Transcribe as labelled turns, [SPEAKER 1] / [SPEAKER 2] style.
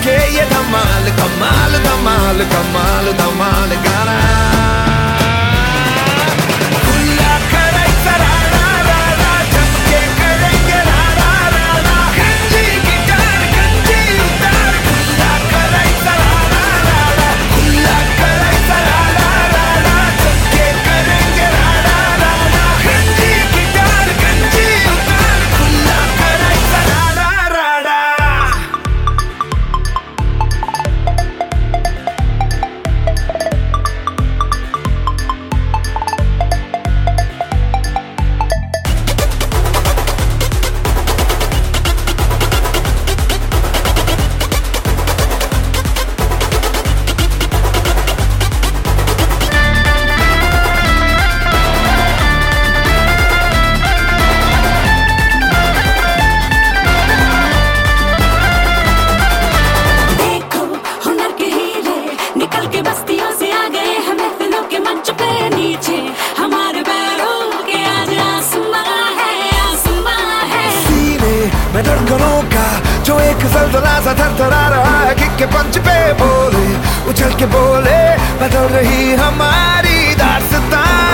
[SPEAKER 1] के ये धमाल धमाल धमाल धमाल धमाल गाना खुला करायचा राडा राडा झटके करेंगे राडा राडा गंजी गिटार गंजी उतार खुला करायचा राडा राडा खुला करायचा राडा राडा झटके करेंगे राडा राडा गंजी गिटार गंजी उतार खुला करायचा राडा राडा मैं धड़कनों का जो एक ज़लज़ला सा थरथरा रहा है किक के पंच पे बोले उछल के बोले बदल रही हमारी दास्तां